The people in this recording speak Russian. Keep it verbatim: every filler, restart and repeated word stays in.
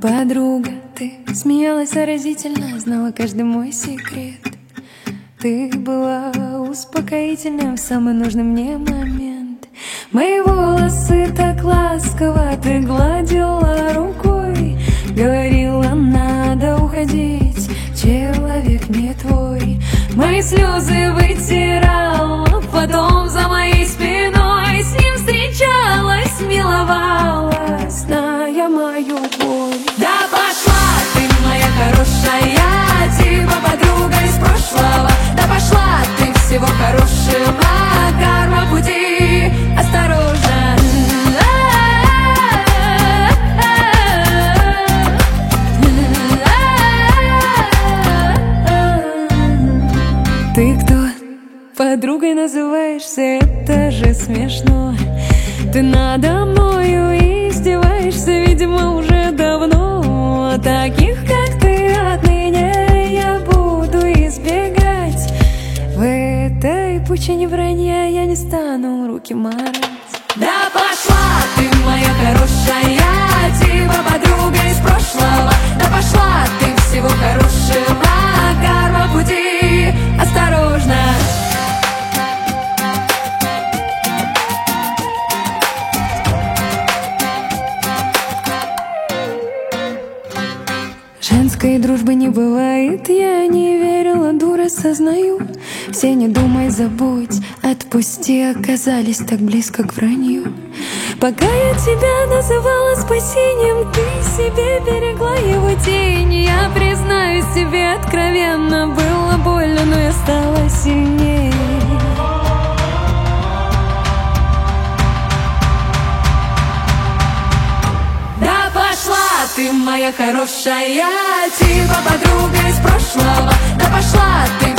подруга, ты смеялась заразительно, знала каждый мой секрет. Ты была успокоительным в самый нужный мне момент. Мои волосы так ласково ты гладила рукой, говорила, надо уходить, человек не твой. Мои слезы вытирала, потом за моей спиной с ним встречалась, миловалась, зная мою боль. Да пошла ты, моя хорошая, типа подруга из прошлого. Да пошла ты, всего хорошего, карма пути, осторожно. Ты кто? Подругой называешься, это же смешно. Ты надо мною издеваешься, видимо, уже давно. Таких, как ты, отныне я буду избегать. В этой пучине вранья я не стану руки марать. Да пошла ты, моя хорошая, типа подруга из прошлого. Да пошла ты, всего хорошего, карма пути, осторожно. Женской дружбы не бывает, я не верила, дура, сознаю. Все не думай, забудь, отпусти, оказались так близко к вранью. Пока я тебя называла спасением, ты себе берегла его тень. Я признаюсь тебе откровенно, было больно, но я стала сильнее. Ты моя хорошая, типа подруга из прошлого. Да пошла ты,